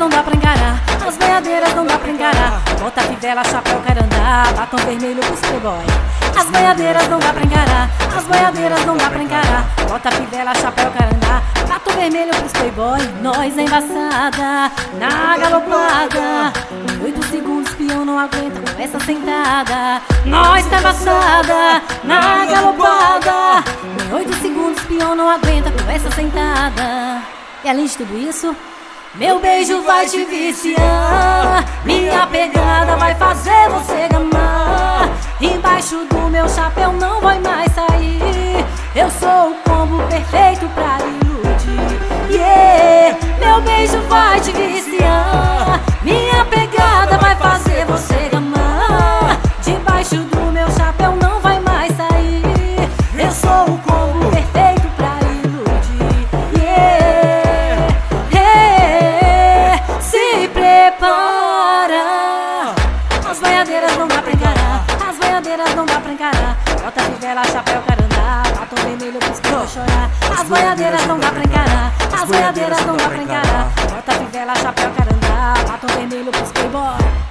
não dá pra encarar, as boiadeiras não dá pra encarar. Bota fivela, chapéu, carandá, batom vermelho pros playboy. As boiadeiras não dá pra encarar, as boiadeiras não dá pra encarar. Bota fivela, chapéu, carandá, batom vermelho pros playboy. Nós é embaçada, na galopada. Em 8 segundos peão não aguenta com essa sentada. Nós tá embaçada, na galopada. Em 8 segundos peão não aguenta com essa sentada. E além de tudo isso, meu beijo vai te viciar, minha pegada vai fazer você gamar. Embaixo do meu chapéu não vai mais sair. Eu sou o combo perfeito pra iludir. Yeah, meu beijo vai te viciar, minha pegada vai fazer você gamar. Debaixo do meu chapéu não vai mais sair. Eu sou o combo perfeito pra iludir. Yeah, yeah, se prepara. As boiadeiras não dá pra encarar, as boiadeiras não dá pra encarar. Bota fivela, chapéu, carandá, batom vermelho pros que vou chorar. As boiadeiras não dá pra encarar, as boiadeiras não dá pra encarar. Bota fivela, chapéu, carandá, batom vermelho pros playboy.